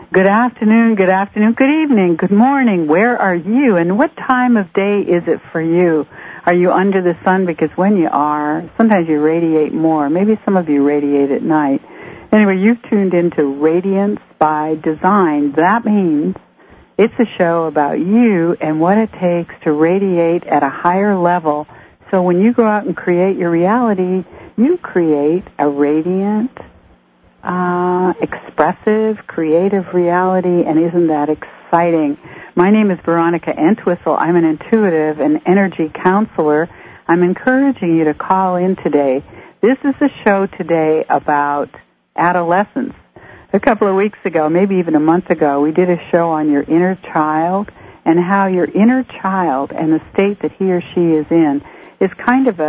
Good afternoon, good evening, good morning. Where are you, and what time of day is it for you? Are you under the sun? Because when you are, sometimes you radiate more. Maybe some of you radiate at night. Anyway, you've tuned into Radiance by Design. That means it's a show about you and what it takes to radiate at a higher level. So when you go out and create your reality, you create a radiant, expressive, creative reality, and isn't that exciting? My name is Veronica Entwistle. I'm an intuitive and energy counselor. I'm encouraging you to call in today. This is a show today about adolescence. A couple of weeks ago, maybe even a month ago, we did a show on your inner child and how your inner child and the state that he or she is in is kind of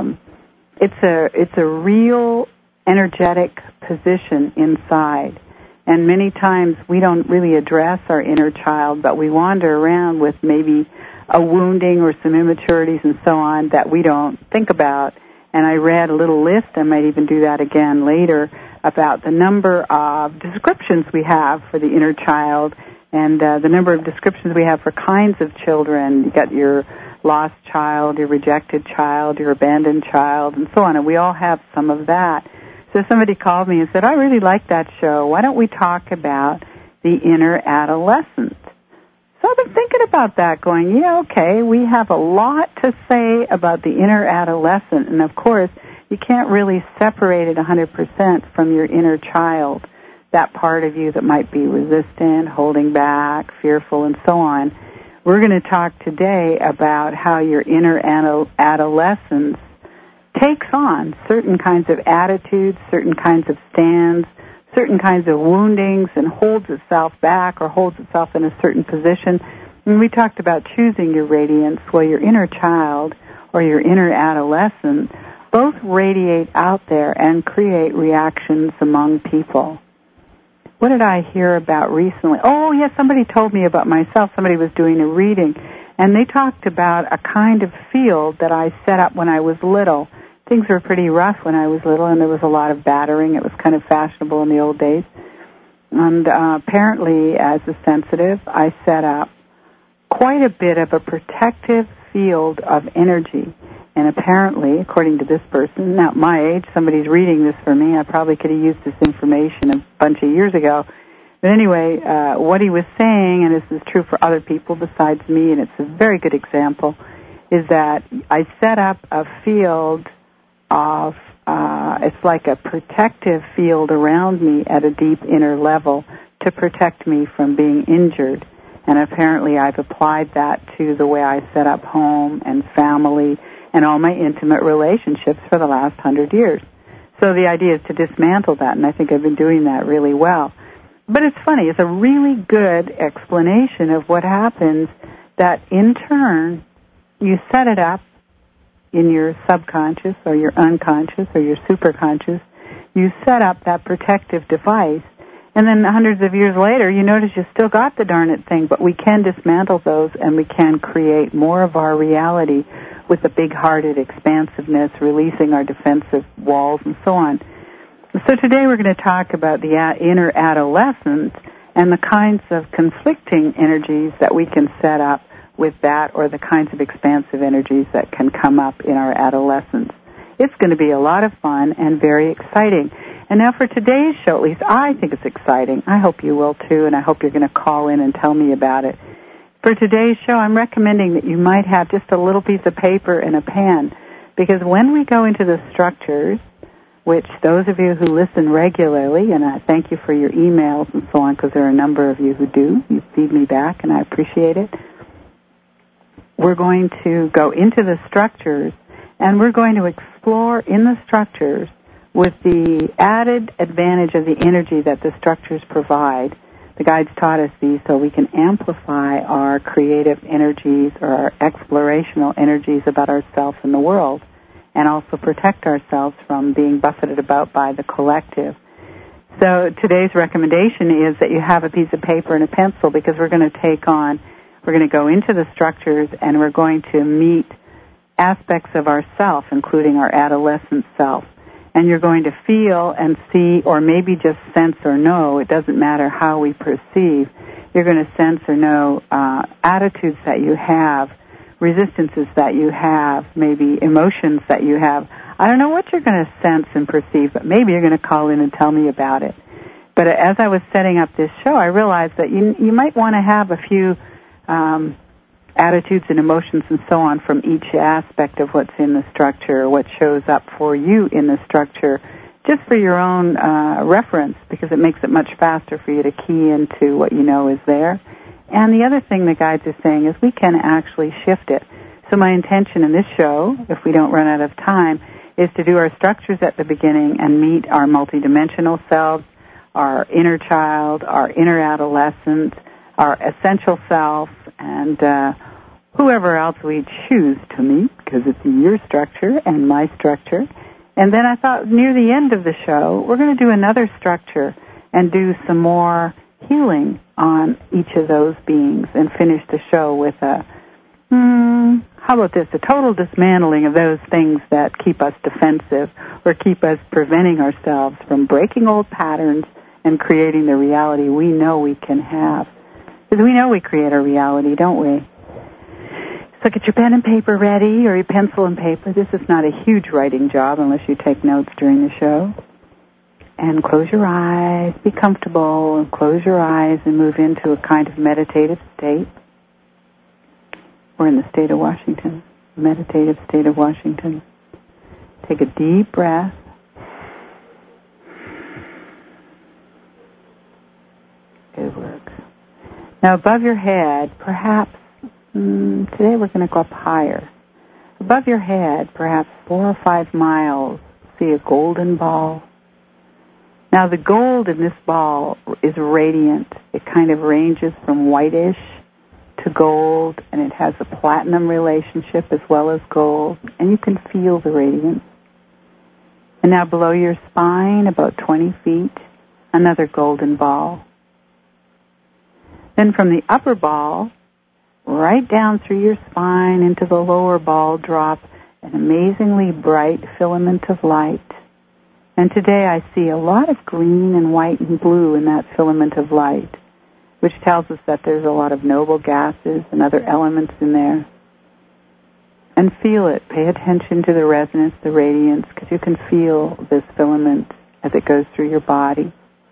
it's a real energetic position inside. And many times we don't really address our inner child, but we wander around with maybe a wounding or some immaturities and so on that we don't think about. And I read a little list, I might even do that again later, about the number of descriptions we have for the inner child and the number of descriptions we have for kinds of children. You got your lost child, your rejected child, your abandoned child, and so on. And we all have some of that. So somebody called me and said, I really like that show. Why don't we talk about the inner adolescent? So I've been thinking about that, going, okay, we have a lot to say about the inner adolescent. And, of course, you can't really separate it 100% from your inner child, that part of you that might be resistant, holding back, fearful, and so on. We're going to talk today about how your inner adolescence takes on certain kinds of attitudes, certain kinds of stands, certain kinds of woundings, and holds itself back or holds itself in a certain position. And we talked about choosing your radiance. Well, your inner child or your inner adolescent both radiate out there and create reactions among people. What did I hear about recently? Oh, yes, somebody told me about myself. Somebody was doing a reading, and they talked about a kind of field that I set up when I was little. Things were pretty rough when I was little, and there was a lot of battering. It was kind of fashionable in the old days. And apparently, as a sensitive, I set up quite a bit of a protective field of energy. And apparently, according to this person, now at my age, somebody's reading this for me. I probably could have used this information a bunch of years ago. But anyway, what he was saying, and this is true for other people besides me, and it's a very good example, is that I set up a field of, it's like a protective field around me at a deep inner level to protect me from being injured. And apparently I've applied that to the way I set up home and family and all my intimate relationships for the last 100 years. So the idea is to dismantle that, and I think I've been doing that really well. But it's funny, it's a really good explanation of what happens that in turn you set it up in your subconscious or your unconscious or your superconscious. You set up that protective device, and then hundreds of years later you notice you still got the darn it thing, but we can dismantle those and we can create more of our reality with a big-hearted expansiveness, releasing our defensive walls and so on. So today we're going to talk about the inner adolescent and the kinds of conflicting energies that we can set up with that, or the kinds of expansive energies that can come up in our adolescence. It's going to be a lot of fun and very exciting. And now for today's show, at least I think it's exciting. I hope you will too, and I hope you're going to call in and tell me about it. For today's show, I'm recommending that you might have just a little piece of paper and a pen, because when we go into the structures, which those of you who listen regularly, and I thank you for your emails and so on, because there are a number of you who do, you feed me back, and I appreciate it. We're going to go into the structures, and we're going to explore in the structures with the added advantage of the energy that the structures provide. The guides taught us these so we can amplify our creative energies or our explorational energies about ourselves and the world, and also protect ourselves from being buffeted about by the collective. So today's recommendation is that you have a piece of paper and a pencil, because we're going to go into the structures, and we're going to meet aspects of ourself, including our adolescent self. And you're going to feel and see, or maybe just sense or know, it doesn't matter how we perceive, you're going to sense or know attitudes that you have, resistances that you have, maybe emotions that you have. I don't know what you're going to sense and perceive, but maybe you're going to call in and tell me about it. But as I was setting up this show, I realized that you might want to have a few attitudes and emotions and so on from each aspect of what's in the structure, or what shows up for you in the structure, just for your own reference, because it makes it much faster for you to key into what you know is there. And the other thing the guides are saying is we can actually shift it. So my intention in this show, if we don't run out of time, is to do our structures at the beginning and meet our multidimensional selves, our inner child, our inner adolescent, our essential self, and whoever else we choose to meet, because it's your structure and my structure. And then I thought near the end of the show, we're going to do another structure and do some more healing on each of those beings and finish the show with a, how about this, a total dismantling of those things that keep us defensive or keep us preventing ourselves from breaking old patterns and creating the reality we know we can have. Because we know we create our reality, don't we? So get your pen and paper ready, or your pencil and paper. This is not a huge writing job unless you take notes during the show. And close your eyes, be comfortable, and close your eyes and move into a kind of meditative state. We're in the state of Washington, meditative state of Washington. Take a deep breath. Good work. Now above your head, perhaps, today we're going to go up higher. Above your head, perhaps 4 or 5 miles, see a golden ball. Now the gold in this ball is radiant. It kind of ranges from whitish to gold, and it has a platinum relationship as well as gold, and you can feel the radiance. And now below your spine, about 20 feet, another golden ball. Then from the upper ball, right down through your spine into the lower ball, drop an amazingly bright filament of light. And today I see a lot of green and white and blue in that filament of light, which tells us that there's a lot of noble gases and other elements in there. And feel it. Pay attention to the resonance, the radiance, because you can feel this filament as it goes through your body.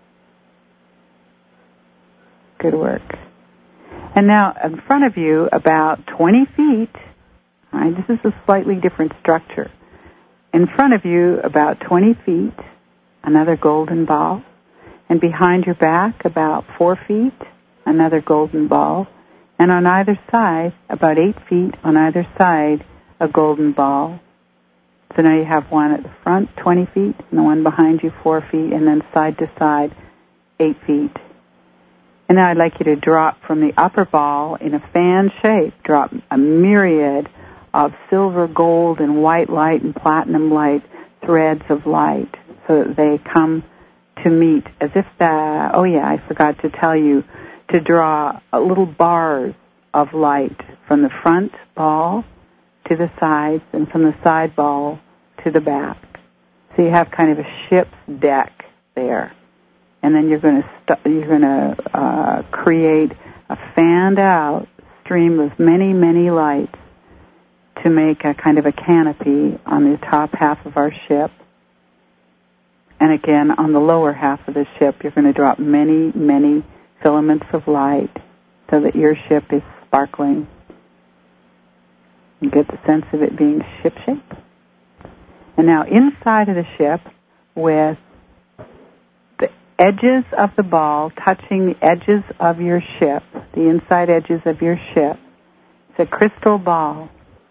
Good work. And now in front of you, about 20 feet, all right, this is a slightly different structure. In front of you, about 20 feet, another golden ball. And behind your back, about 4 feet, another golden ball. And on either side, about 8 feet on either side, a golden ball. So now you have one at the front, 20 feet, and the one behind you, 4 feet, and then side to side, 8 feet. And now I'd like you to drop from the upper ball in a fan shape, drop a myriad of silver, gold, and white light and platinum light, threads of light, so that they come to meet as if I forgot to tell you, to draw little bars of light from the front ball to the sides and from the side ball to the back. So you have kind of a ship's deck there. And then you're going to create a fanned out stream of many, many lights to make a kind of a canopy on the top half of our ship. And again, on the lower half of the ship, you're going to drop many, many filaments of light so that your ship is sparkling. You get the sense of it being ship-shape. And now inside of the ship, with the edges of the ball touching the edges of your ship, the inside edges of your ship, it's a crystal ball.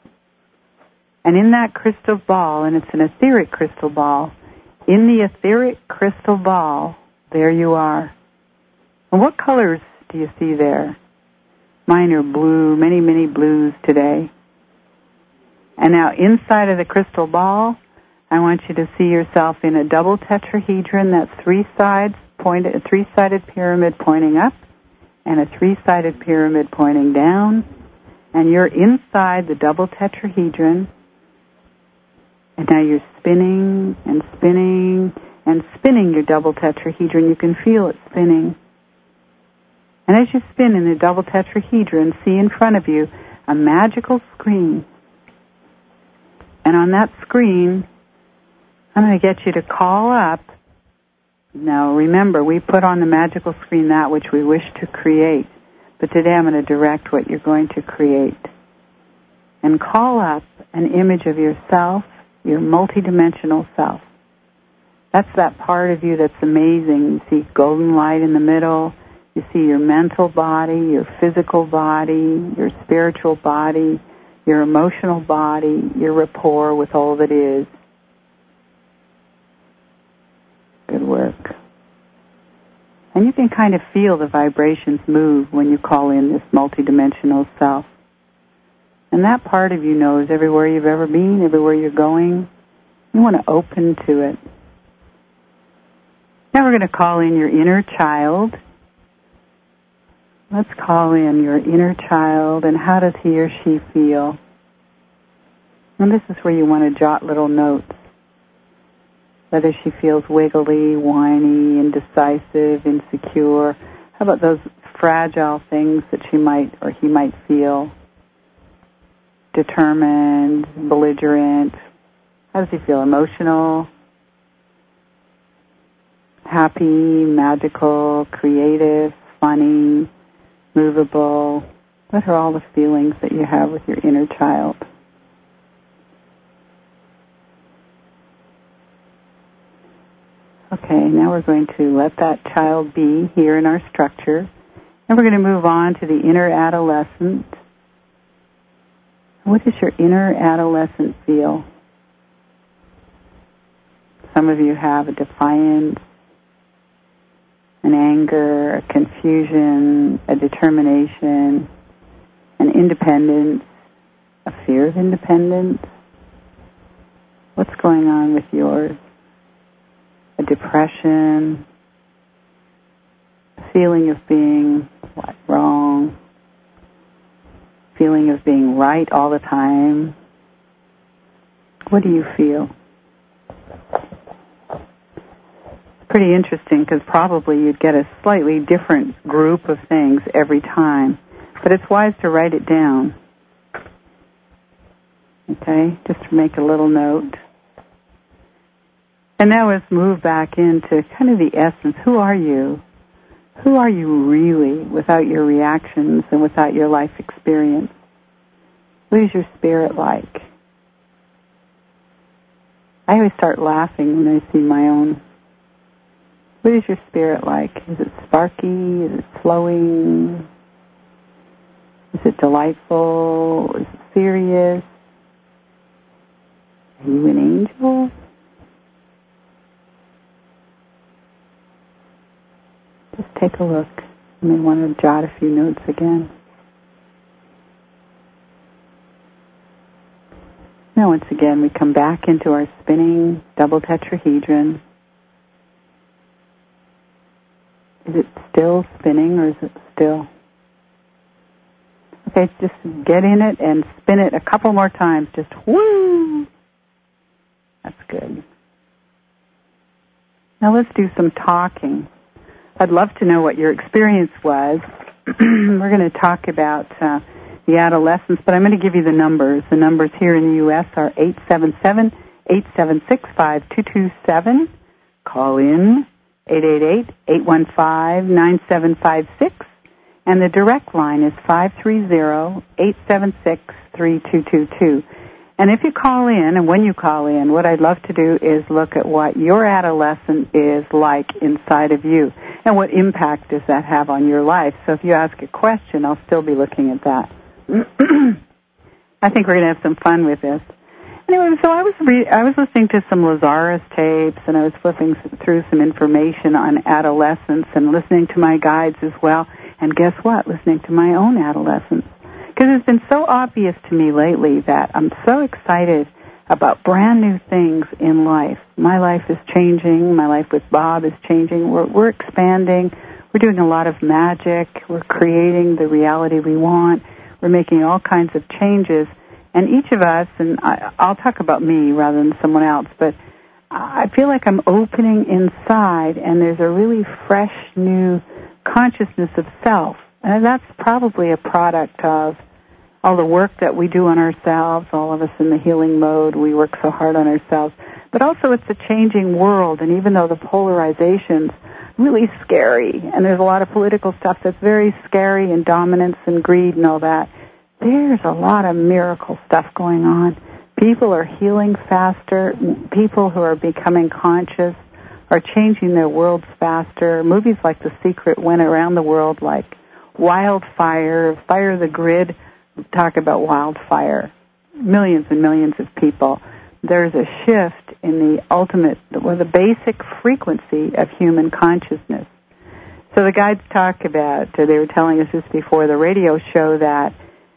And in that crystal ball, and it's an etheric crystal ball, in the etheric crystal ball, there you are. And what colors do you see there? Mine are blue, many, many blues today. And now inside of the crystal ball, I want you to see yourself in a double tetrahedron that's a three-sided pyramid pointing up and a three-sided pyramid pointing down. And you're inside the double tetrahedron. And now you're spinning and spinning and spinning your double tetrahedron. You can feel it spinning. And as you spin in the double tetrahedron, see in front of you a magical screen. And on that screen, I'm going to get you to call up. Now remember, we put on the magical screen that which we wish to create. But today I'm going to direct what you're going to create. And call up an image of yourself, your multidimensional self. That's that part of you that's amazing. You see golden light in the middle. You see your mental body, your physical body, your spiritual body, your emotional body, your rapport with all that is. Good work. And you can kind of feel the vibrations move when you call in this multidimensional self. And that part of you knows everywhere you've ever been, everywhere you're going. You want to open to it. Now we're going to call in your inner child. Let's call in your inner child, and how does he or she feel? And this is where you want to jot little notes. Whether she feels wiggly, whiny, indecisive, insecure. How about those fragile things that she might or he might feel? Determined, belligerent. How does he feel? Emotional, happy, magical, creative, funny, movable. What are all the feelings that you have with your inner child? Okay, now we're going to let that child be here in our structure. And we're going to move on to the inner adolescent. What does your inner adolescent feel? Some of you have a defiance, an anger, a confusion, a determination, an independence, a fear of independence. What's going on with yours? A depression, a feeling of being wrong, feeling of being right all the time. What do you feel? It's pretty interesting because probably you'd get a slightly different group of things every time, but it's wise to write it down. Okay, just to make a little note. And now let's move back into kind of the essence. Who are you? Who are you really without your reactions and without your life experience? What is your spirit like? I always start laughing when I see my own. What is your spirit like? Is it sparky? Is it flowing? Is it delightful? Is it serious? Are you an angel? Just take a look. You may want to jot a few notes again. Now once again we come back into our spinning double tetrahedron. Is it still spinning or is it still? Okay, just get in it and spin it a couple more times. Just woo! That's good. Now let's do some talking. I'd love to know what your experience was. We're going to talk about the adolescents, but I'm going to give you the numbers. The numbers here in the U.S. are 877-876-5227. Call in 888-815-9756. And the direct line is 530-876-3222. And if you call in, and when you call in, what I'd love to do is look at what your adolescent is like inside of you, and what impact does that have on your life. So if you ask a question, I'll still be looking at that. I think we're going to have some fun with this. Anyway, so I was listening to some Lazarus tapes, and I was flipping through some information on adolescence and listening to my guides as well. And guess what? Listening to my own adolescence. Because it's been so obvious to me lately that I'm so excited about brand new things in life. My life is changing. My life with Bob is changing. We're expanding. We're doing a lot of magic. We're creating the reality we want. We're making all kinds of changes. And each of us, and I'll talk about me rather than someone else, but I feel like I'm opening inside, and there's a really fresh, new consciousness of self. And that's probably a product of all the work that we do on ourselves, all of us in the healing mode, we work so hard on ourselves. But also it's a changing world, and even though the polarization's really scary, and there's a lot of political stuff that's very scary, and dominance and greed and all that, there's a lot of miracle stuff going on. People are healing faster. People who are becoming conscious are changing their worlds faster. Movies like The Secret went around the world like wildfire. Fire the Grid, talk about wildfire. Millions and millions of people. There's a shift in the ultimate, or the basic frequency of human consciousness. So the guides talk about, they were telling us this before the radio show, that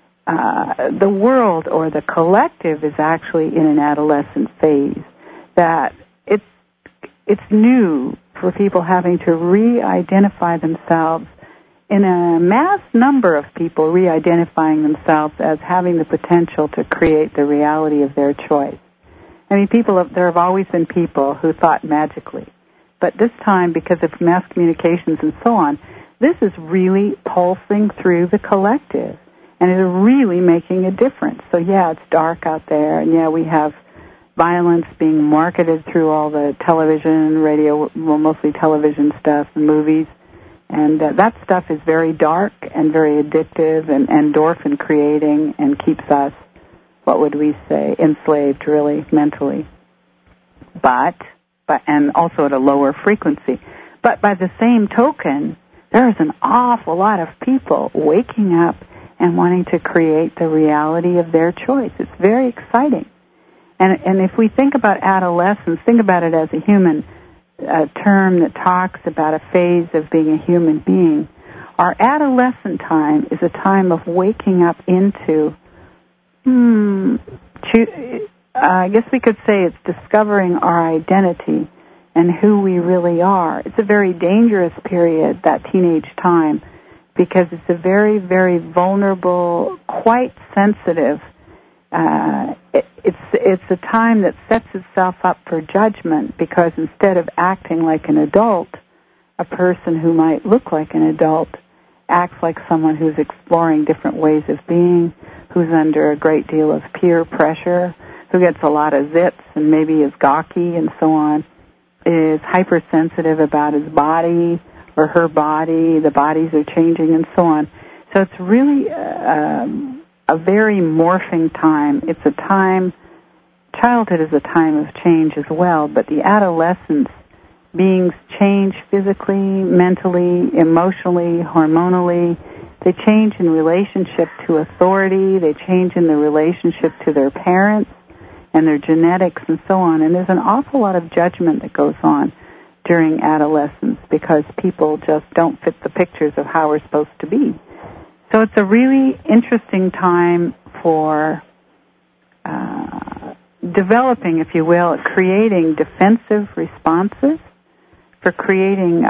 the world or the collective is actually in an adolescent phase, that it's new for people having to re-identify themselves, in a mass number of people re-identifying themselves as having the potential to create the reality of their choice. I mean, there have always been people who thought magically, but this time, because of mass communications and so on, this is really pulsing through the collective. And it's really making a difference. So, yeah, it's dark out there, and, yeah, we have violence being marketed through all the television, radio, well, mostly television stuff, and movies. And that stuff is very dark and very addictive and endorphin creating, and keeps us, what would we say, enslaved, really, mentally. But and also at a lower frequency. But by the same token, there's an awful lot of people waking up and wanting to create the reality of their choice. It's very exciting. And if we think about adolescence, think about it as a human term that talks about a phase of being a human being. Our adolescent time is a time of waking up into, I guess we could say it's discovering our identity and who we really are. It's a very dangerous period, that teenage time, because it's a very, very vulnerable, quite sensitive. It's a time that sets itself up for judgment, because instead of acting like an adult, a person who might look like an adult acts like someone who's exploring different ways of being, who's under a great deal of peer pressure, who gets a lot of zits and maybe is gawky and so on, is hypersensitive about his body or her body, the bodies are changing and so on. So it's really a very morphing time. It's a time, childhood is a time of change as well, but the adolescence, beings change physically, mentally, emotionally, hormonally. They change in relationship to authority. They change in the relationship to their parents and their genetics and so on. And there's an awful lot of judgment that goes on during adolescence, because people just don't fit the pictures of how we're supposed to be. So it's a really interesting time for developing, if you will, creating defensive responses, for creating,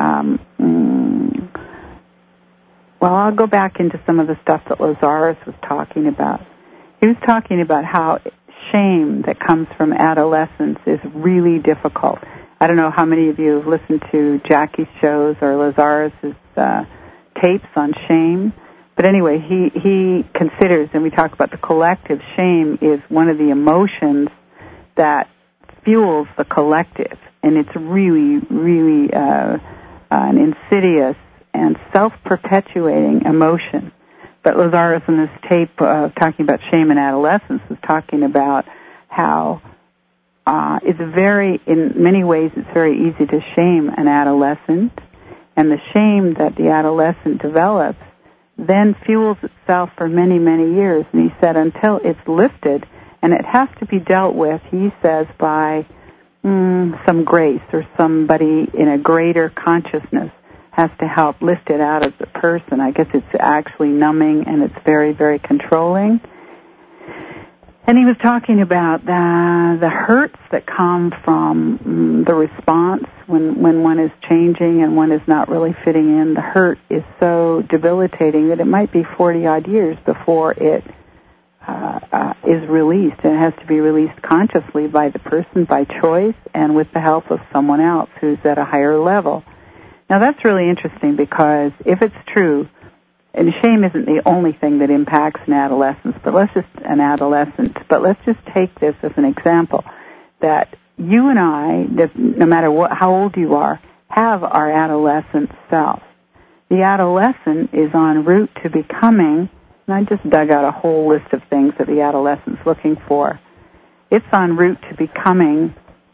well, I'll go back into some of the stuff that Lazarus was talking about. He was talking about how shame that comes from adolescence is really difficult. I don't know how many of you have listened to Jackie's shows or Lazarus's tapes on shame. But anyway, he considers, and we talk about the collective, shame is one of the emotions that fuels the collective. And it's really, really an insidious and self-perpetuating emotion. But Lazarus in this tape talking about shame in adolescence was talking about how it's very, in many ways, it's very easy to shame an adolescent. And the shame that the adolescent develops then fuels itself for many, many years. And he said until it's lifted, and it has to be dealt with, he says, by some grace or somebody in a greater consciousness has to help lift it out of the person. I guess it's actually numbing, and it's very, very controlling. And he was talking about the hurts that come from the response when one is changing and one is not really fitting in. The hurt is so debilitating that it might be 40-odd years before it is released, and it has to be released consciously by the person, by choice, and with the help of someone else who's at a higher level. Now that's really interesting, because if it's true, and shame isn't the only thing that impacts an adolescent, but let's just take this as an example, that you and I, no matter how old you are, have our adolescent self. The adolescent is en route to becoming, and I just dug out a whole list of things that the adolescent's looking for. It's en route to becoming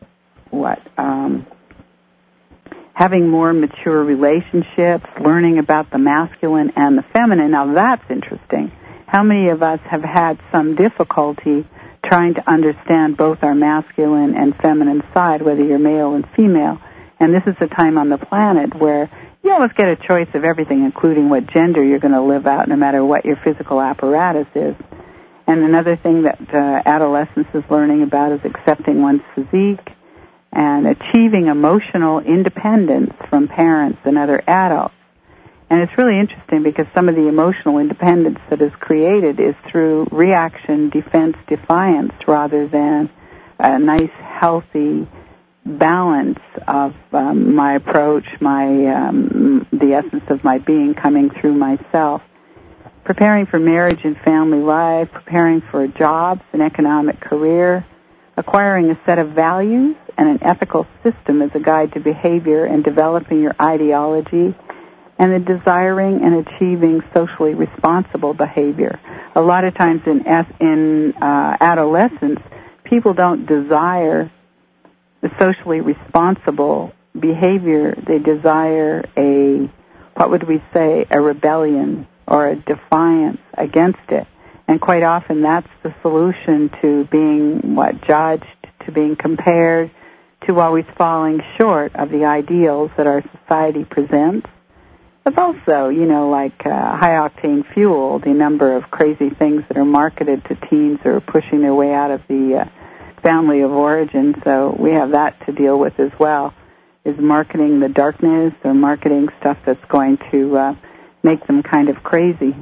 having more mature relationships, learning about the masculine and the feminine. Now that's interesting. How many of us have had some difficulty trying to understand both our masculine and feminine side, whether you're male and female? And this is a time on the planet where you almost get a choice of everything, including what gender you're going to live out, no matter what your physical apparatus is. And another thing that adolescence is learning about is accepting one's physique and achieving emotional independence from parents and other adults. And it's really interesting, because some of the emotional independence that is created is through reaction, defense, defiance, rather than a nice, healthy balance of my approach, the essence of my being coming through myself. Preparing for marriage and family life, preparing for a job, an economic career, acquiring a set of values and an ethical system as a guide to behavior, and developing your ideology, and the desiring and achieving socially responsible behavior. A lot of times in adolescence, people don't desire the socially responsible behavior. They desire a rebellion or a defiance against it. And quite often that's the solution to being judged, to being compared, to always falling short of the ideals that our society presents. It's also, high-octane fuel, the number of crazy things that are marketed to teens who are pushing their way out of the family of origin. So we have that to deal with as well, is marketing the darkness or marketing stuff that's going to make them kind of crazy.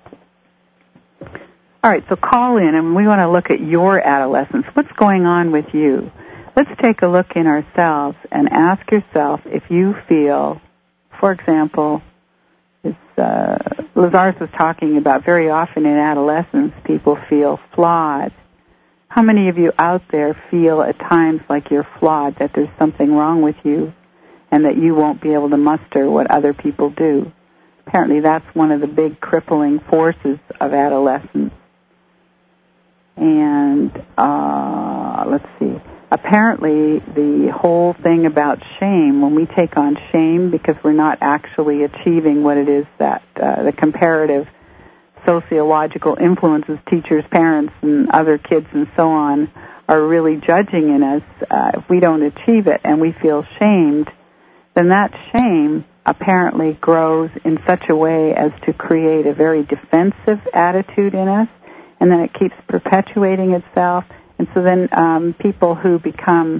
All right, so call in, and we want to look at your adolescence. What's going on with you? Let's take a look in ourselves and ask yourself if you feel, for example, Lazarus was talking about very often in adolescence, people feel flawed. How many of you out there feel at times like you're flawed, that there's something wrong with you, and that you won't be able to muster what other people do? Apparently that's one of the big crippling forces of adolescence. And let's see. Apparently the whole thing about shame, when we take on shame because we're not actually achieving what it is that the comparative sociological influences, teachers, parents, and other kids and so on, are really judging in us, if we don't achieve it and we feel shamed, then that shame apparently grows in such a way as to create a very defensive attitude in us, and then it keeps perpetuating itself. And so then people who become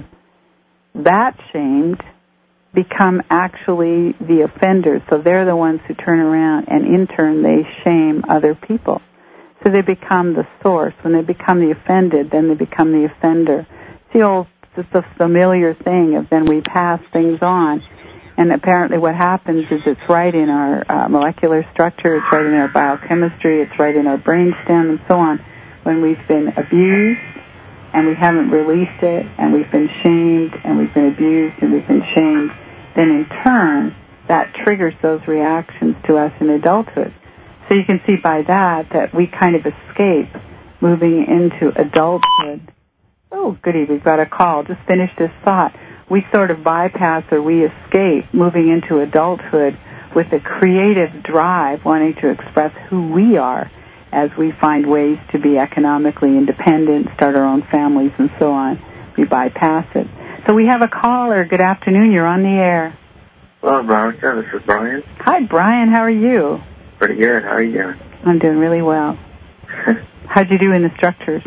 that shamed become actually the offenders. So they're the ones who turn around, and in turn they shame other people. So they become the source. When they become the offended, then they become the offender. It's a familiar thing of then we pass things on. And apparently what happens is it's right in our molecular structure, it's right in our biochemistry, it's right in our brainstem, and so on. When we've been abused, and we haven't released it, and we've been shamed, and we've been abused, and we've been shamed, then in turn, that triggers those reactions to us in adulthood. So you can see by that we kind of escape moving into adulthood. Oh, goody, we've got a call. Just finish this thought. We sort of bypass, or we escape moving into adulthood with a creative drive, wanting to express who we are, as we find ways to be economically independent, start our own families, and so on. We bypass it. So we have a caller. Good afternoon. You're on the air. Hello, Veronica. This is Brian. Hi, Brian. How are you? Pretty good. How are you doing? I'm doing really well. How'd you do in the structures?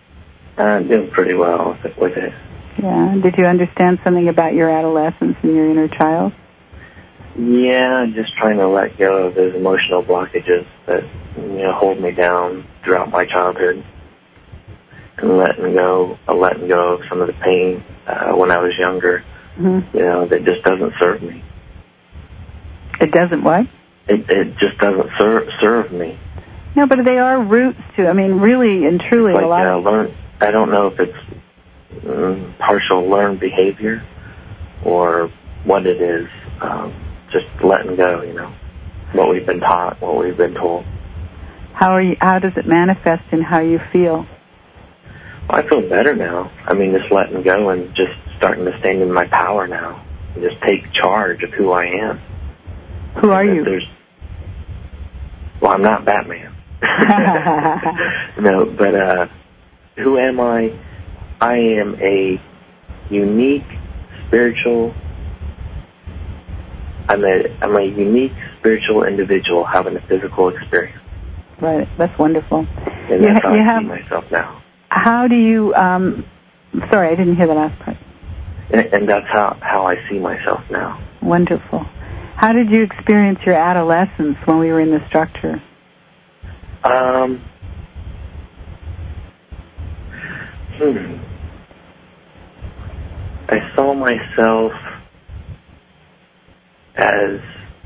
I'm doing pretty well with it. Yeah. Did you understand something about your adolescence and your inner child? Yeah, just trying to let go of those emotional blockages that hold me down throughout my childhood. and letting go of some of the pain when I was younger, that just doesn't serve me. It doesn't what? It just doesn't serve me. No, but they are roots to, I mean, really and truly it's like, a lot of... I don't know if it's partial learned behavior or what it is, just letting go, what we've been taught, what we've been told. How does it manifest in how you feel? Well, I feel better now. I mean, just letting go and just starting to stand in my power now and just take charge of who I am. Who are you? Well, I'm not Batman. No, but who am I? I am a unique spiritual. I'm a unique spiritual individual having a physical experience. Right, that's wonderful. And that's how I see myself now. How do you? Sorry, I didn't hear the last part. And that's how I see myself now. Wonderful. How did you experience your adolescence when we were in the structure? I saw myself as,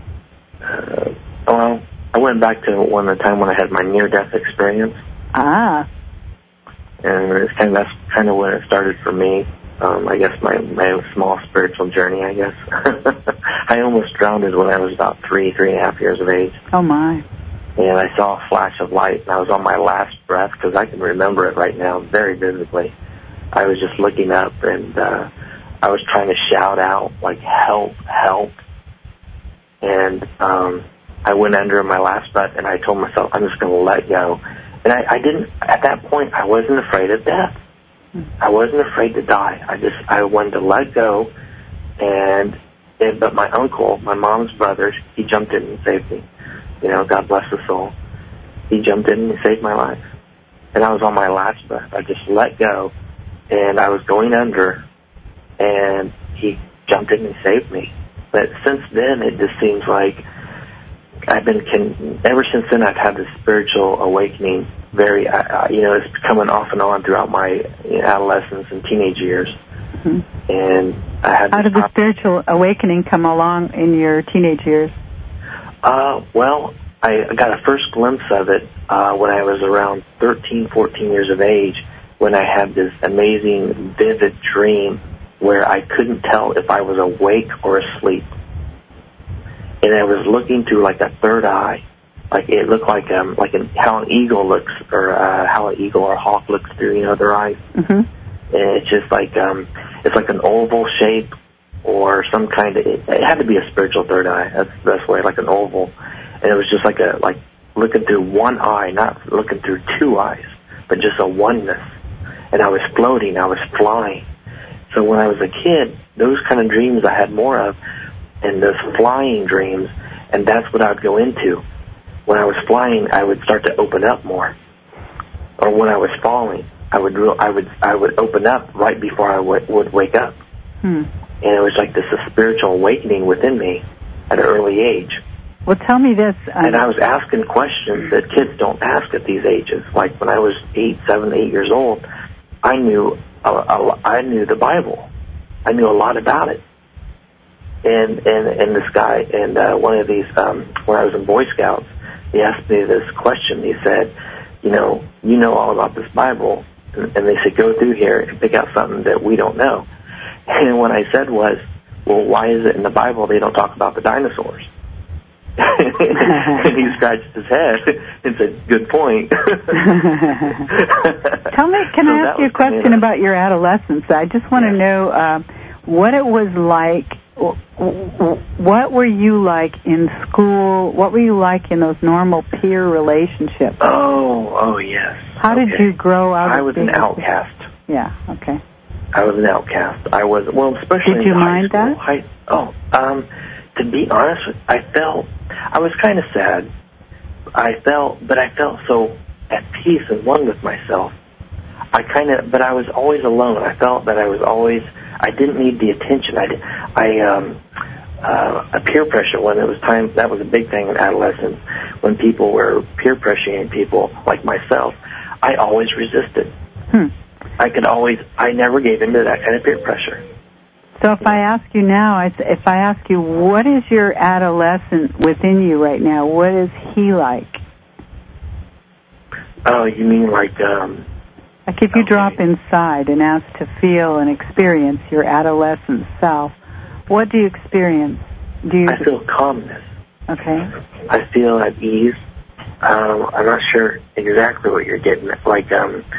I went back to the time when I had my near-death experience. Ah. And that's kind of when it started for me. I guess my small spiritual journey, I guess. I almost drowned when I was about 3.5 years of age. Oh, my. And I saw a flash of light, and I was on my last breath, because I can remember it right now very vividly. I was just looking up, and I was trying to shout out, like, help, help. And I went under my last breath, and I told myself, I'm just going to let go. And I didn't, at that point, I wasn't afraid of death. I wasn't afraid to die. I wanted to let go, but my uncle, my mom's brother, he jumped in and saved me. God bless his soul. He jumped in and saved my life. And I was on my last breath. I just let go, and I was going under, and he jumped in and saved me. But since then, it just seems like ever since then, I've had this spiritual awakening. It's coming off and on throughout my adolescence and teenage years. Mm-hmm. And I had. How did the spiritual awakening come along in your teenage years? Well, I got a first glimpse of it when I was around 13, 14 years of age, when I had this amazing, vivid dream where I couldn't tell if I was awake or asleep. And I was looking through like a third eye. Like it looked like how an eagle looks, or how an eagle or hawk looks through, their eyes. Mm-hmm. And it's just like it's like an oval shape, or some kind of. It had to be a spiritual third eye. That's the best way, like an oval. And it was just like looking through one eye, not looking through two eyes, but just a oneness. And I was floating. I was flying. So when I was a kid, those kind of dreams I had more of, and those flying dreams, and that's what I would go into. When I was flying, I would start to open up more. Or when I was falling, I would open up right before I would wake up. And it was like this spiritual awakening within me at an early age. Well, tell me this. And I was asking questions that kids don't ask at these ages. Like when I was 7, 8 years old, I knew the Bible. I knew a lot about it. And this guy, one of these, when I was in Boy Scouts, he asked me this question. He said, you know all about this Bible. And they said, go through here and pick out something that we don't know. And what I said was, well, why is it in the Bible they don't talk about the dinosaurs? And he scratched his head and said, good point. Tell me, can I ask you a question about your adolescence? I just want to know what it was like. What were you like in school? What were you like in those normal peer relationships? Oh, yes. How did you grow out? I was an outcast. Yeah, okay. I was an outcast. I was, especially Did you in mind high school. that? To be honest, I was kind of sad. But I felt so at peace and one with myself. But I was always alone. I felt that I didn't need the attention. Peer pressure, when it was time, that was a big thing in adolescence. When people were peer pressuring people like myself, I always resisted. I never gave into that kind of peer pressure. So if I ask you now, if I ask you, what is your adolescent within you right now? What is he like? Oh, you mean like if you drop inside and ask to feel and experience your adolescent self, what do you experience? I feel calmness. Okay. I feel at ease. I'm not sure exactly what you're getting at. Like,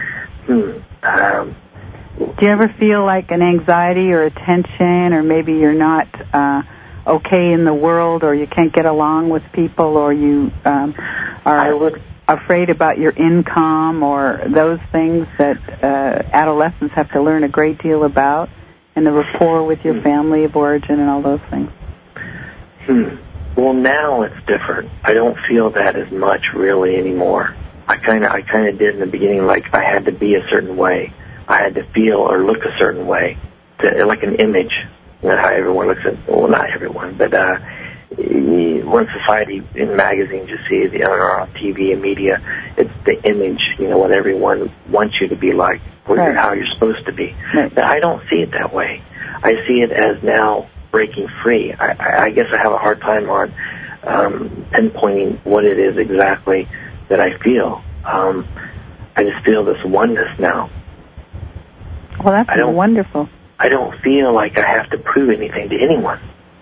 do you ever feel like an anxiety or a tension, or maybe you're not okay in the world, or you can't get along with people, or you are afraid about your income, or those things that adolescents have to learn a great deal about, and the rapport with your family of origin and all those things? Well, now it's different. I don't feel that as much really anymore. I kind of did in the beginning, like I had to be a certain way. I had to feel or look a certain way, like an image. You know how everyone looks at, well, not everyone, but when society, in magazines you see, or on TV and media, it's the image, what everyone wants you to be like, or right. how you're supposed to be. Right. But I don't see it that way. I see it as now breaking free. I guess I have a hard time on pinpointing what it is exactly that I feel. I just feel this oneness now. Well, that's wonderful. I don't feel like I have to prove anything to anyone.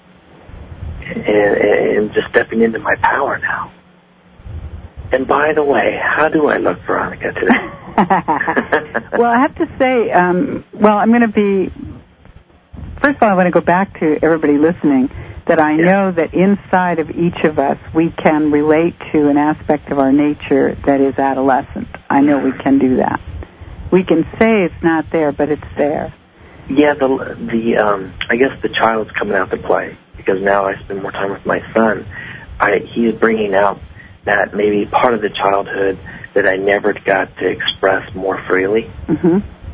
And just stepping into my power now. And by the way, how do I look, Veronica, today? Well, I have to say, I'm going to be... First of all, I want to go back to everybody listening, that I know that inside of each of us, we can relate to an aspect of our nature that is adolescent. I know we can do that. We can say it's not there, but it's there. Yeah, I guess the child's coming out to play, because now I spend more time with my son. He is bringing out that maybe part of the childhood that I never got to express more freely. Mm-hmm.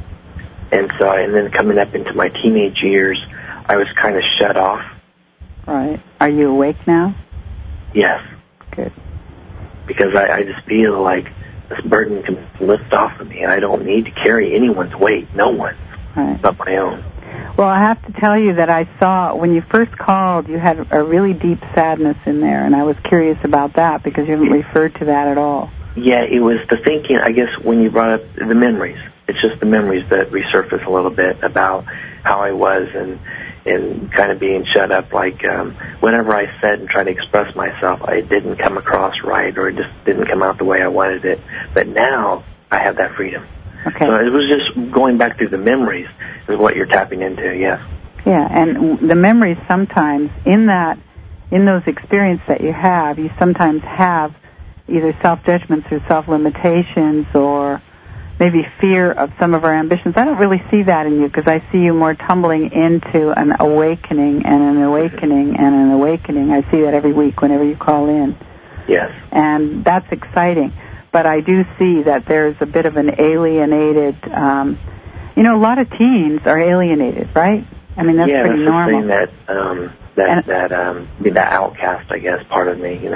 And then coming up into my teenage years, I was kind of shut off. Right. Are you awake now? Yes. Good. Because I just feel like this burden can lift off of me, and I don't need to carry anyone's weight, no one's, right. But my own. Well, I have to tell you that I saw, when you first called, you had a really deep sadness in there, and I was curious about that, because you haven't referred to that at all. Yeah, it was the thinking, I guess, when you brought up the memories. It's just the memories that resurface a little bit about how I was and kind of being shut up. Like whenever I said and tried to express myself, I didn't come across right, or it just didn't come out the way I wanted it. But now I have that freedom. Okay. So it was just going back through the memories is what you're tapping into, yes. Yeah, and the memories sometimes, in those experiences that you sometimes have either self-judgments or self-limitations, or maybe fear of some of our ambitions. I don't really see that in you, because I see you more tumbling into an awakening and an awakening and an awakening. I see that every week whenever you call in. Yes. And that's exciting. But I do see that there's a bit of an alienated, a lot of teens are alienated, right? I mean, that's pretty normal. Yeah, that's the thing that outcast, I guess, part of me,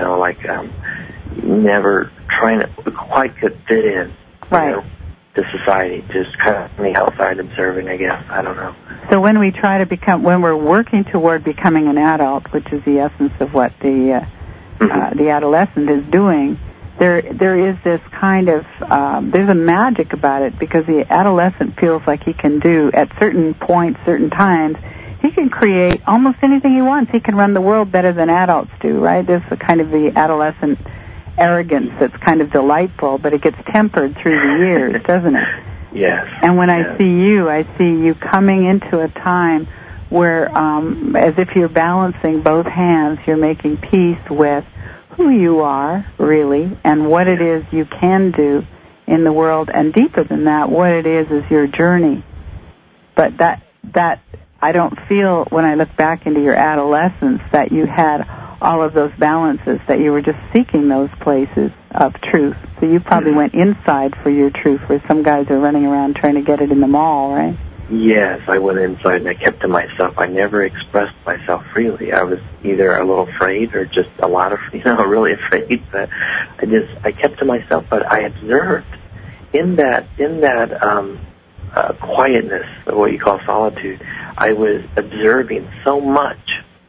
never trying to quite fit in, right. To society, just kind of on the outside observing, I guess. I don't know. So when we try to when we're working toward becoming an adult, which is the essence of what the adolescent is doing, there is this kind of, there's a magic about it, because the adolescent feels like he can do, at certain points, certain times, he can create almost anything he wants. He can run the world better than adults do, right? There's the kind of the adolescent arrogance that's kind of delightful, but it gets tempered through the years, doesn't it? Yes. And when I see you coming into a time where, as if you're balancing both hands, you're making peace with who you are, really, and what it is you can do in the world, and deeper than that, what it is your journey. But that I don't feel, when I look back into your adolescence, that you had all of those balances, that you were just seeking those places of truth. So you probably went inside for your truth, where some guys are running around trying to get it in the mall, right? Yes, I went inside and I kept to myself. I never expressed myself freely. I was either a little afraid or just a lot of, really afraid. But I kept to myself. But I observed in that quietness, or what you call solitude, I was observing so much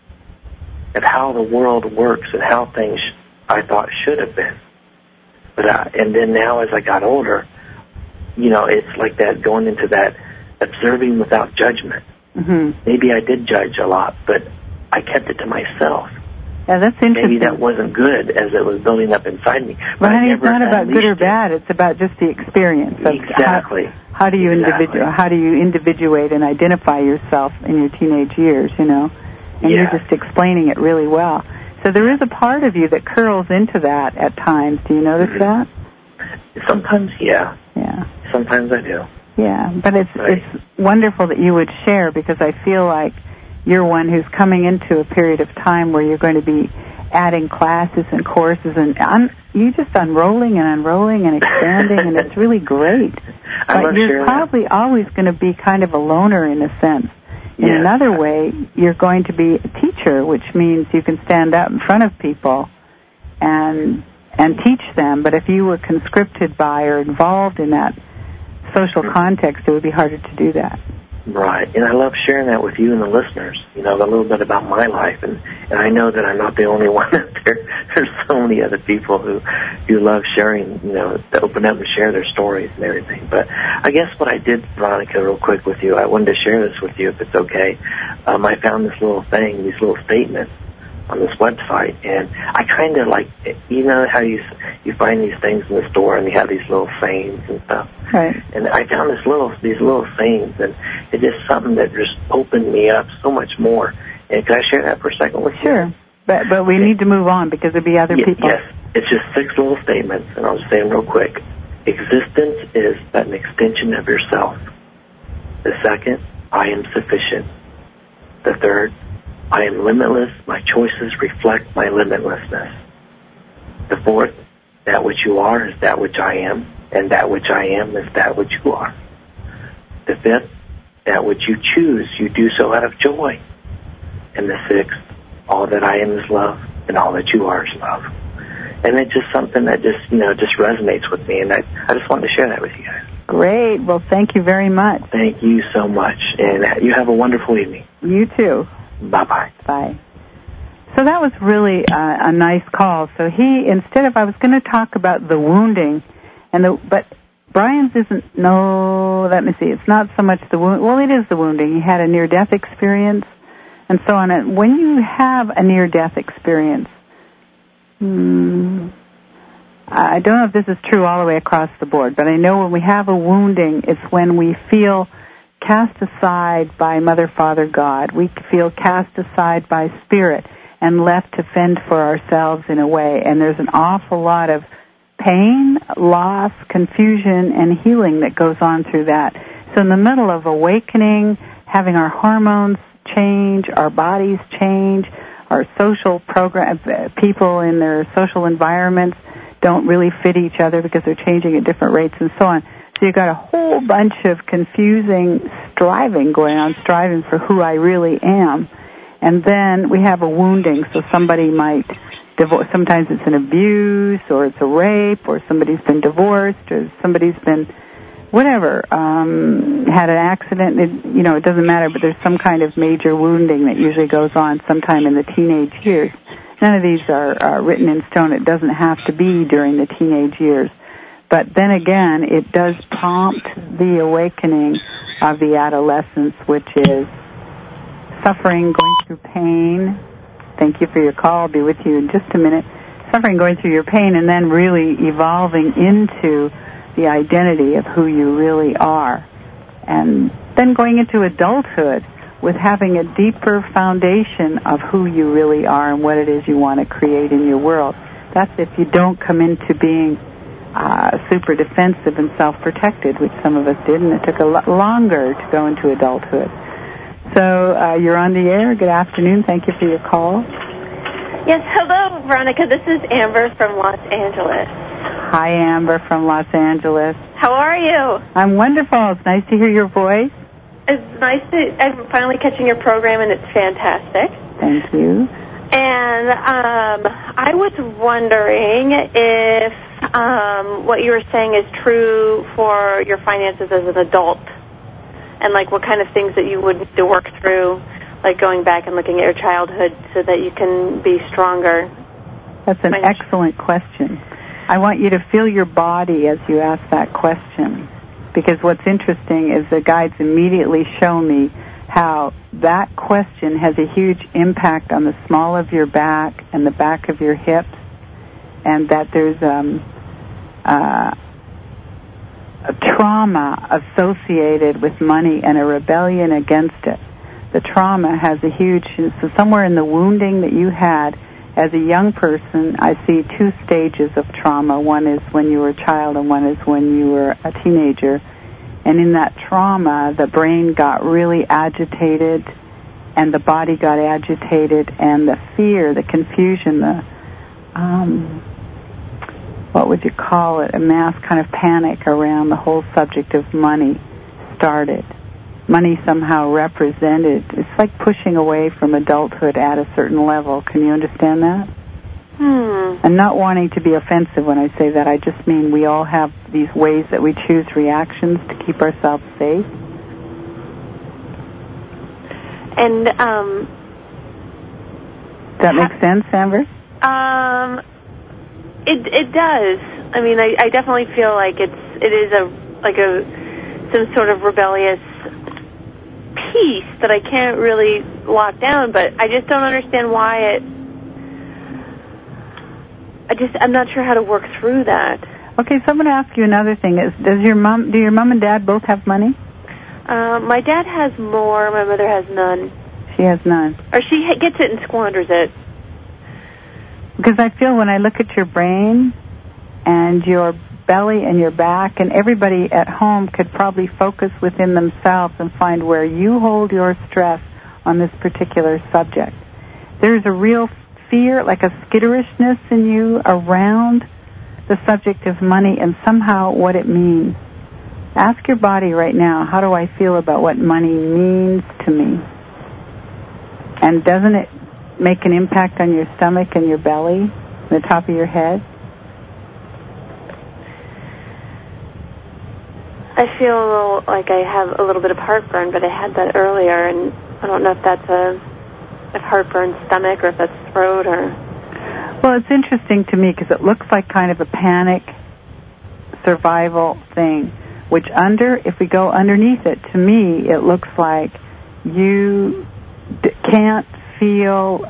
of how the world works and how things I thought should have been. And then now as I got older, it's like that, going into that observing without judgment. Mm-hmm. Maybe I did judge a lot, but I kept it to myself. Yeah, that's interesting. Maybe that wasn't good as it was building up inside me. But honey, it's not about good or bad. It's about just the experience. Exactly. How do you individuate and identify yourself in your teenage years, And you're just explaining it really well. So there is a part of you that curls into that at times. Do you notice that? Sometimes, yeah. Yeah. Sometimes I do. Yeah, but it's wonderful that you would share, because I feel like you're one who's coming into a period of time where you're going to be adding classes and courses, and you're just unrolling and expanding, and it's really great. But you're probably always going to be kind of a loner in a sense. In another way, you're going to be a teacher, which means you can stand up in front of people and teach them. But if you were conscripted by or involved in that social context, it would be harder to do that. Right, and I love sharing that with you and the listeners, a little bit about my life, and I know that I'm not the only one out there. There's so many other people who love sharing, to open up and share their stories and everything. But I guess what I did, Veronica, real quick with you, I wanted to share this with you if it's okay. I found this little thing, these little statements on this website, and I kind of like, how you find these things in the store and you have these little sayings and stuff. Right. And I found these little sayings, and it's just something that just opened me up so much more. And can I share that for a second with you? Sure. But we need to move on because there'll be other people. Yes. It's just 6 little statements, and I'll just say them real quick. Existence is but an extension of yourself. The second, I am sufficient. The third, I am limitless. My choices reflect my limitlessness. The fourth, that which you are is that which I am, and that which I am is that which you are. The fifth, that which you choose, you do so out of joy. And the sixth, all that I am is love, and all that you are is love. And it's just something that just resonates with me, and I just wanted to share that with you guys. Great. Well, thank you very much. Thank you so much, and you have a wonderful evening. You too. Bye-bye. Bye. So that was really a nice call. So I was going to talk about the wounding, but Brian's isn't, let me see, it's not so much the wound, well, it is the wounding. He had a near-death experience and so on. And when you have a near-death experience, I don't know if this is true all the way across the board, but I know when we have a wounding, it's when we feel cast aside by Mother, Father, God. We feel cast aside by Spirit and left to fend for ourselves in a way. And there's an awful lot of pain, loss, confusion, and healing that goes on through that. So in the middle of awakening, having our hormones change, our bodies change, our social people in their social environments don't really fit each other because they're changing at different rates and so on. So you've got a whole bunch of confusing striving going on, striving for who I really am. And then we have a wounding, so somebody might divorce. Sometimes it's an abuse, or it's a rape, or somebody's been divorced, or somebody's been whatever, had an accident. It doesn't matter, but there's some kind of major wounding that usually goes on sometime in the teenage years. None of these are written in stone. It doesn't have to be during the teenage years. But then again, it does prompt the awakening of the adolescence, which is suffering, going through pain. Thank you for your call. I'll be with you in just a minute. Suffering, going through your pain, and then really evolving into the identity of who you really are. And then going into adulthood with having a deeper foundation of who you really are and what it is you want to create in your world. That's if you don't come into being super defensive and self-protected, which some of us did, and it took a lot longer to go into adulthood. So you're on the air. Good afternoon. Thank you for your call. Yes, hello, Veronica. This is Amber from Los Angeles. Hi, Amber from Los Angeles. How are you? I'm wonderful. It's nice to hear your voice. It's nice I'm finally catching your program, and it's fantastic. Thank you. And I was wondering if what you were saying is true for your finances as an adult and like what kind of things that you would need to work through, like going back and looking at your childhood so that you can be stronger. That's an excellent question. I want you to feel your body as you ask that question, because what's interesting is the guides immediately show me how that question has a huge impact on the small of your back and the back of your hips, and that there's a trauma associated with money and a rebellion against it. The trauma has a huge, so somewhere in the wounding that you had as a young person, I see two stages of trauma. One is when you were a child and one is when you were a teenager. And in that trauma, the brain got really agitated and the body got agitated, and the fear, the confusion, the, what would you call it, a mass kind of panic around the whole subject of money started. Money somehow represented, it's like pushing away from adulthood at a certain level. Can you understand that? I'm not wanting to be offensive when I say that. I just mean we all have these ways that we choose reactions to keep ourselves safe. And does that make sense, Amber? It does. I mean, I definitely feel like it is some sort of rebellious piece that I can't really lock down, but I just don't understand why I'm not sure how to work through that. Okay, so I'm going to ask you another thing. Do your mom and dad both have money? My dad has more. My mother has none. She has none. Or she gets it and squanders it. Because I feel when I look at your brain and your belly and your back, and everybody at home could probably focus within themselves and find where you hold your stress on this particular subject. There's a real fear, like a skitterishness in you around the subject of money and somehow what it means. Ask your body right now, how do I feel about what money means to me? And doesn't it make an impact on your stomach and your belly, the top of your head? I feel like I have a little bit of heartburn, but I had that earlier, and I don't know if that's if heartburn stomach or if that's throat or... Well, it's interesting to me because it looks like kind of a panic survival thing, which if we go underneath it, to me, it looks like you can't feel,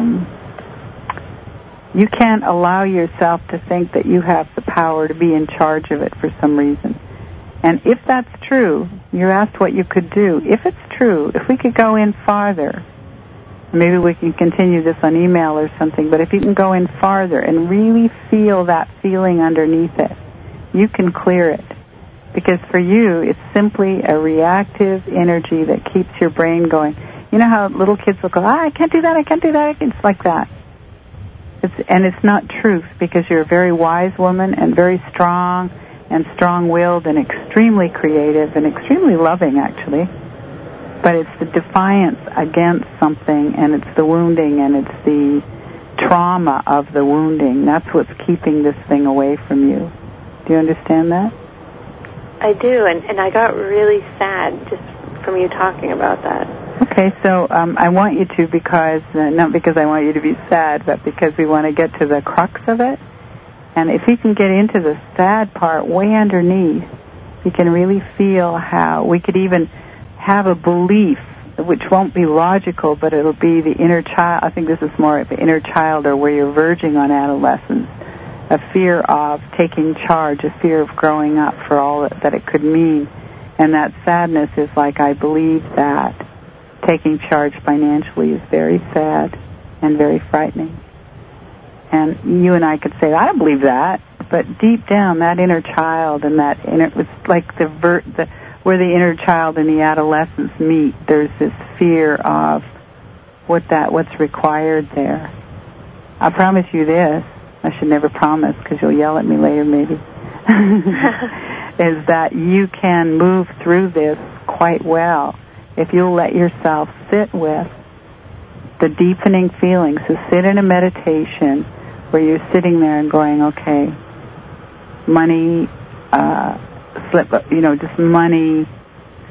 you can't allow yourself to think that you have the power to be in charge of it for some reason. And if that's true, you asked what you could do. If it's true, if we could go in farther, maybe we can continue this on email or something, but if you can go in farther and really feel that feeling underneath it, you can clear it. Because for you, it's simply a reactive energy that keeps your brain going. You know how little kids will go, I can't do that, I can't do that. It's like that. It's not truth, because you're a very wise woman and very strong and strong-willed and extremely creative and extremely loving, actually. But it's the defiance against something, and it's the wounding, and it's the trauma of the wounding. That's what's keeping this thing away from you. Do you understand that? I do, and I got really sad just from you talking about that. Okay, so I want you to, because, not because I want you to be sad, but because we want to get to the crux of it. And if you can get into the sad part way underneath, you can really feel how we could even have a belief, which won't be logical, but it'll be the inner child. I think this is more of the inner child, or where you're verging on adolescence, a fear of taking charge, a fear of growing up for all that it could mean. And that sadness is like, I believe that taking charge financially is very sad and very frightening. And you and I could say, I don't believe that, but deep down, that inner child and that inner, it's like where the inner child and the adolescence meet, there's this fear of what's required there. I promise you this, I should never promise because you'll yell at me later maybe, is that you can move through this quite well if you'll let yourself sit with the deepening feelings. So sit in a meditation where you're sitting there and going, okay, money, just money,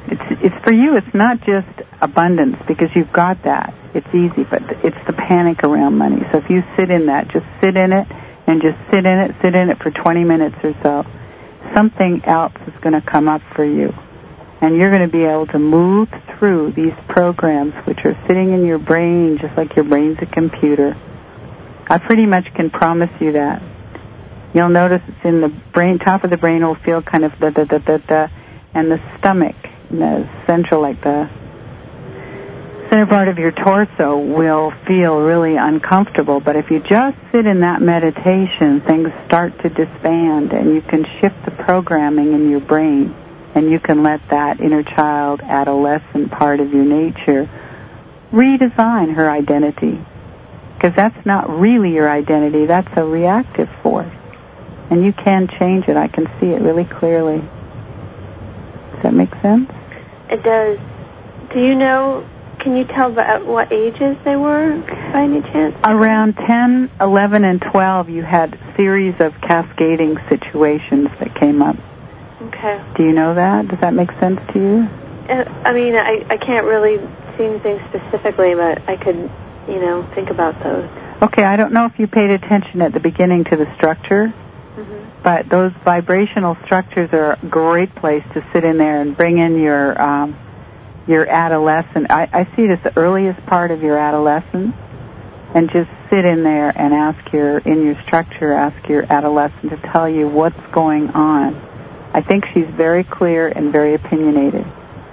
It's for you. It's not just abundance, because you've got that. It's easy, but it's the panic around money. So if you sit in that, just sit in it, and just sit in it for 20 minutes or so, something else is going to come up for you. And you're going to be able to move through these programs which are sitting in your brain just like your brain's a computer. I pretty much can promise you that. You'll notice it's in the brain, top of the brain will feel kind of da-da-da-da-da, and the stomach, the central, like the center part of your torso will feel really uncomfortable. But if you just sit in that meditation, things start to disband, and you can shift the programming in your brain, and you can let that inner child, adolescent part of your nature redesign her identity. Because that's not really your identity, that's a reactive force. And you can change it. I can see it really clearly. Does that make sense? It does. Do you know, can you tell about what ages they were by any chance? Around 10, 11, and 12, you had series of cascading situations that came up. Okay. Do you know that? Does that make sense to you? I mean, I can't really see anything specifically, but I could, think about those. Okay, I don't know if you paid attention at the beginning to the structure, but those vibrational structures are a great place to sit in there and bring in your adolescent. I see it as the earliest part of your adolescence, and just sit in there and ask your adolescent to tell you what's going on. I think she's very clear and very opinionated.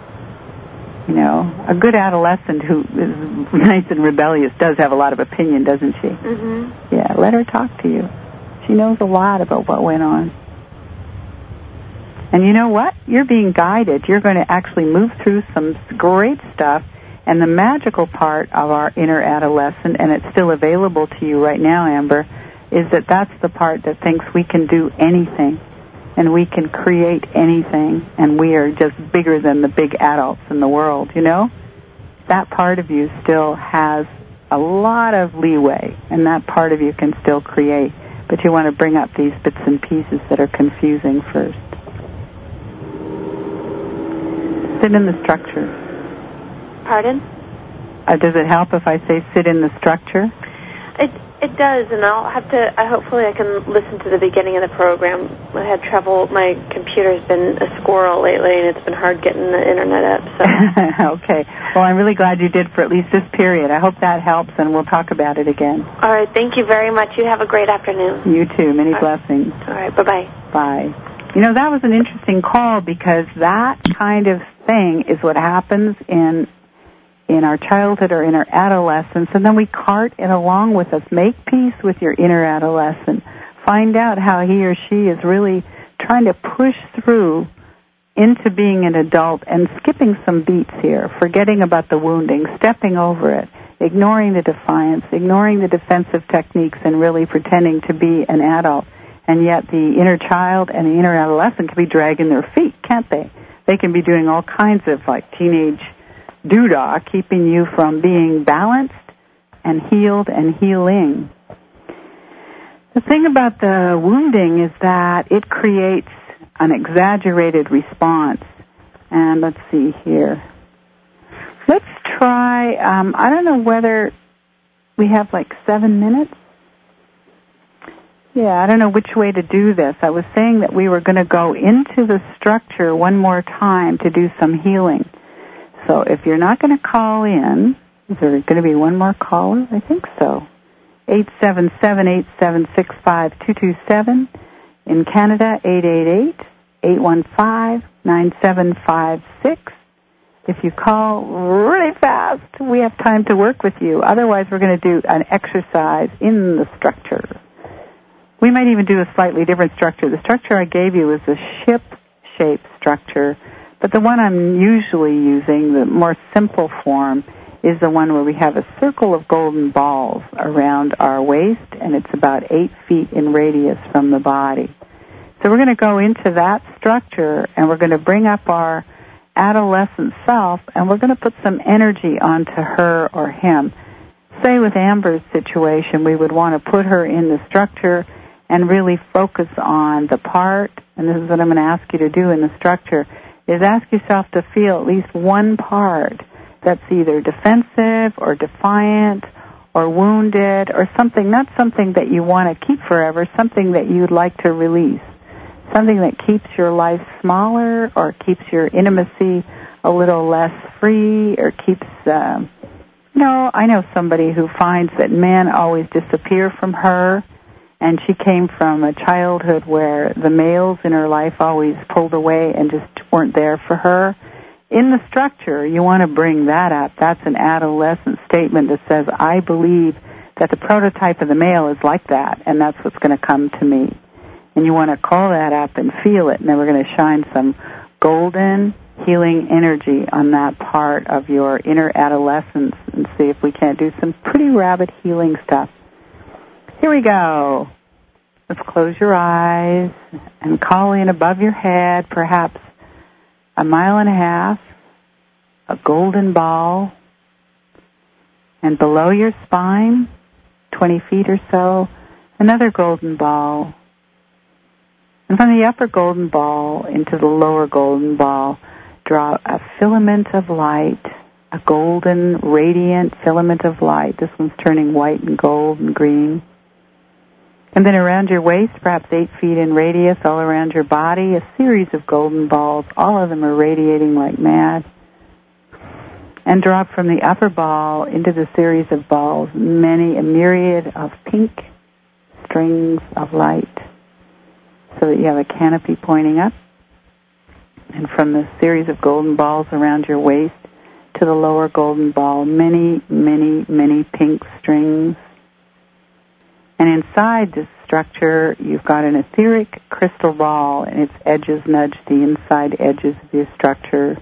A good adolescent who is nice and rebellious does have a lot of opinion, doesn't she? Mm-hmm. Yeah, let her talk to you. She knows a lot about what went on. And you know what? You're being guided. You're going to actually move through some great stuff. And the magical part of our inner adolescent, and it's still available to you right now, Amber, is that that's the part that thinks we can do anything. And we can create anything, and we are just bigger than the big adults in the world, That part of you still has a lot of leeway, and that part of you can still create. But you want to bring up these bits and pieces that are confusing first. Sit in the structure. Pardon? Does it help if I say sit in the structure? It does, and I'll have to, hopefully I can listen to the beginning of the program. I had trouble, my computer's been a squirrel lately, and it's been hard getting the internet up, so. Okay. Well, I'm really glad you did for at least this period. I hope that helps, and we'll talk about it again. All right, thank you very much. You have a great afternoon. You too. Many blessings. All right, bye-bye. Bye. That was an interesting call, because that kind of thing is what happens in our childhood or in our adolescence, and then we cart it along with us. Make peace with your inner adolescent. Find out how he or she is really trying to push through into being an adult and skipping some beats here, forgetting about the wounding, stepping over it, ignoring the defiance, ignoring the defensive techniques, and really pretending to be an adult. And yet the inner child and the inner adolescent can be dragging their feet, can't they? They can be doing all kinds of teenage doodah, keeping you from being balanced and healed and healing. The thing about the wounding is that it creates an exaggerated response. And let's see here. Let's try, I don't know whether we have 7 minutes. Yeah, I don't know which way to do this. I was saying that we were going to go into the structure one more time to do some healing. So if you're not going to call in, is there going to be one more caller? I think so. 877-876-5227. In Canada, 888-815-9756. If you call really fast, we have time to work with you. Otherwise, we're going to do an exercise in the structure. We might even do a slightly different structure. The structure I gave you is a ship-shaped structure. But the one I'm usually using, the more simple form, is the one where we have a circle of golden balls around our waist, and it's about 8 feet in radius from the body. So we're going to go into that structure, and we're going to bring up our adolescent self, and we're going to put some energy onto her or him. Say with Amber's situation, we would want to put her in the structure and really focus on the part, and this is what I'm going to ask you to do in the structure, is ask yourself to feel at least one part that's either defensive or defiant or wounded or something, not something that you want to keep forever, something that you'd like to release, something that keeps your life smaller or keeps your intimacy a little less free or keeps, I know somebody who finds that men always disappear from her, and she came from a childhood where the males in her life always pulled away and just weren't there for her. In the structure, you want to bring that up. That's an adolescent statement that says, I believe that the prototype of the male is like that, and that's what's going to come to me. And you want to call that up and feel it, and then we're going to shine some golden healing energy on that part of your inner adolescence and see if we can't do some pretty rapid healing stuff. Here we go. Let's close your eyes and call in above your head, perhaps 1.5 miles, a golden ball, and below your spine, 20 feet or so, another golden ball. And from the upper golden ball into the lower golden ball, draw a filament of light, a golden, radiant filament of light. This one's turning white and gold and green. And then around your waist, perhaps 8 feet in radius, all around your body, a series of golden balls. All of them are radiating like mad. And drop from the upper ball into the series of balls, a myriad of pink strings of light, so that you have a canopy pointing up. And from the series of golden balls around your waist to the lower golden ball, many, many, many pink strings. And inside this structure, you've got an etheric crystal ball, and its edges nudge the inside edges of your structure.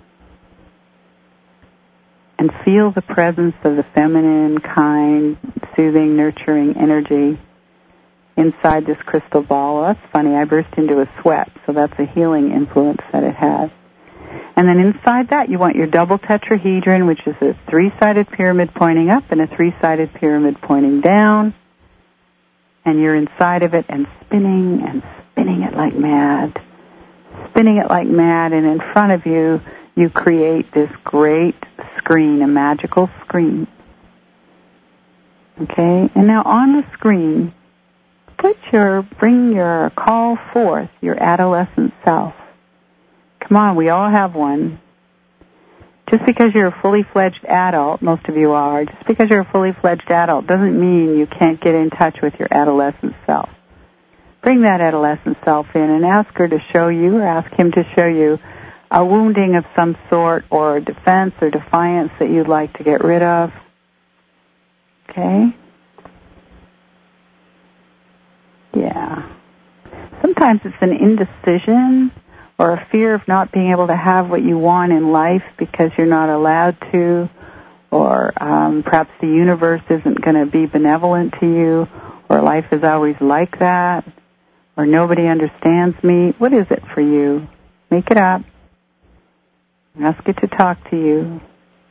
And feel the presence of the feminine, kind, soothing, nurturing energy inside this crystal ball. Well, that's funny. I burst into a sweat, so that's a healing influence that it has. And then inside that, you want your double tetrahedron, which is a 3-sided pyramid pointing up and a 3-sided pyramid pointing down. And you're inside of it and spinning it like mad. Spinning it like mad, and in front of you, you create this great screen, a magical screen. Okay? And now on the screen, bring your call forth, your adolescent self. Come on, we all have one. Just because you're a fully fledged adult, most of you are, just because you're a fully fledged adult doesn't mean you can't get in touch with your adolescent self. Bring that adolescent self in and ask her to show you, or ask him to show you, a wounding of some sort or a defense or defiance that you'd like to get rid of. Okay? Yeah. Sometimes it's an indecision or a fear of not being able to have what you want in life because you're not allowed to, or perhaps the universe isn't going to be benevolent to you, or life is always like that, or nobody understands me. What is it for you? Make it up. Ask it to talk to you.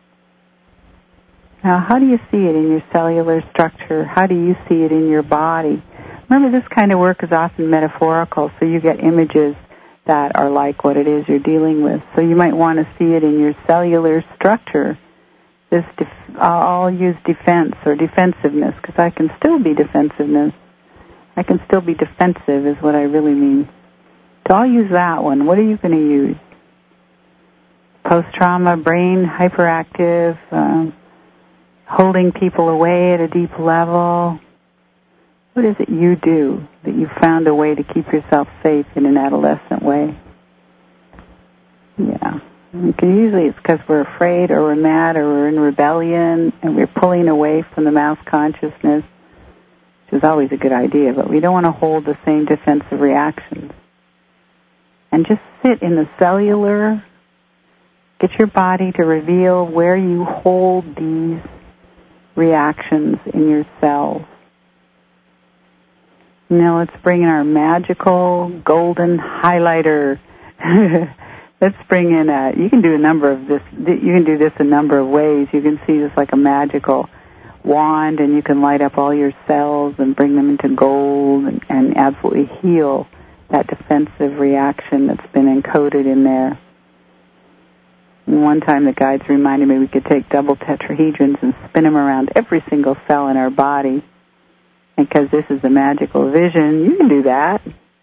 Now, how do you see it in your cellular structure? How do you see it in your body? Remember, this kind of work is often metaphorical, so you get images that are like what it is you're dealing with. So you might want to see it in your cellular structure. I'll use defense or defensiveness, because I can still be defensiveness. I can still be defensive is what I really mean. So I'll use that one. What are you going to use? Post-trauma, brain hyperactive, holding people away at a deep level. What is it you do that you found a way to keep yourself safe in an adolescent way? Yeah. Usually it's because we're afraid or we're mad or we're in rebellion and we're pulling away from the mouse consciousness, which is always a good idea, but we don't want to hold the same defensive reactions. And just sit in the cellular, get your body to reveal where you hold these reactions in your cells. Now let's bring in our magical golden highlighter. Let's bring in you can do a number of this. You can do this a number of ways. You can see this like a magical wand, and you can light up all your cells and bring them into gold and absolutely heal that defensive reaction that's been encoded in there. One time the guides reminded me we could take double tetrahedrons and spin them around every single cell in our body. And because this is a magical vision, you can do that.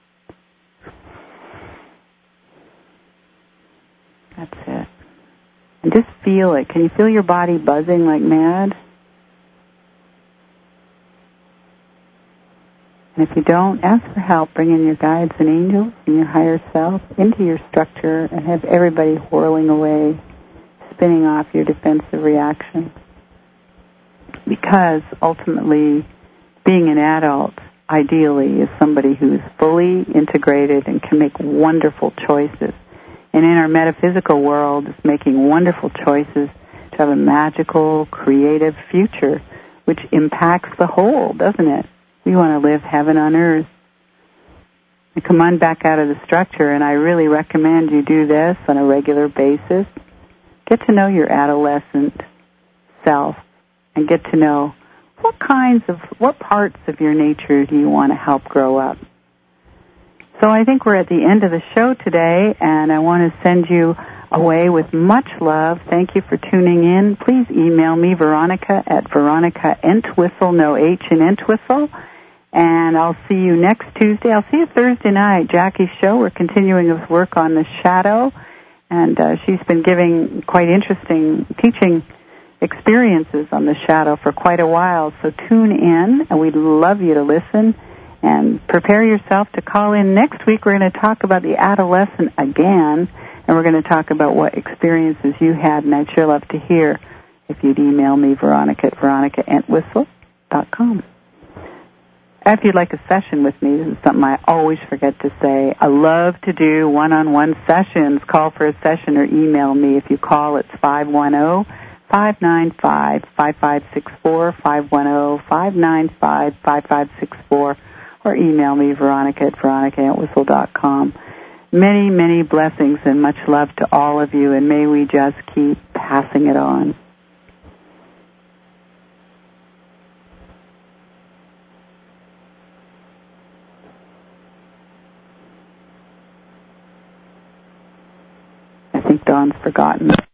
That's it. And just feel it. Can you feel your body buzzing like mad? And if you don't, ask for help. Bring in your guides and angels and your higher self into your structure and have everybody whirling away, spinning off your defensive reaction. Because ultimately, being an adult, ideally, is somebody who is fully integrated and can make wonderful choices. And in our metaphysical world, it's making wonderful choices to have a magical, creative future, which impacts the whole, doesn't it? We want to live heaven on earth. And come on back out of the structure, and I really recommend you do this on a regular basis. Get to know your adolescent self and get to know what parts of your nature do you want to help grow up. So I think we're at the end of the show today, and I want to send you away with much love. Thank you for tuning in. Please email me, Veronica, at Veronica Entwistle, no H in Entwistle. And I'll see you next Tuesday. I'll see you Thursday night, Jackie's show. We're continuing with work on the shadow, and she's been giving quite interesting teaching experiences on the shadow for quite a while. So tune in, and we'd love you to listen. And prepare yourself to call in. Next week we're going to talk about the adolescent again, and we're going to talk about what experiences you had, and I'd sure love to hear if you'd email me, Veronica at veronicaentwistle.com. If you'd like a session with me, this is something I always forget to say. I love to do one-on-one sessions. Call for a session or email me. If you call, it's 510-595-5564, 510-595-5564. Or email me, Veronica at veronicaentwistle.com. Many, many blessings and much love to all of you, and may we just keep passing it on. I think Dawn's forgotten.